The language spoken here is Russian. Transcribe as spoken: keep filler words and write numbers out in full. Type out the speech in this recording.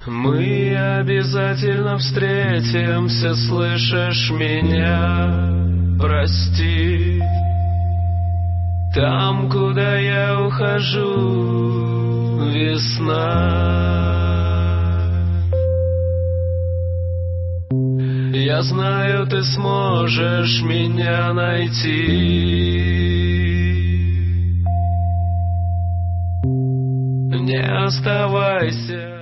Мы обязательно встретимся, слышишь меня? Прости. Там, куда я ухожу, весна. Я знаю, ты сможешь меня найти. Не оставайся.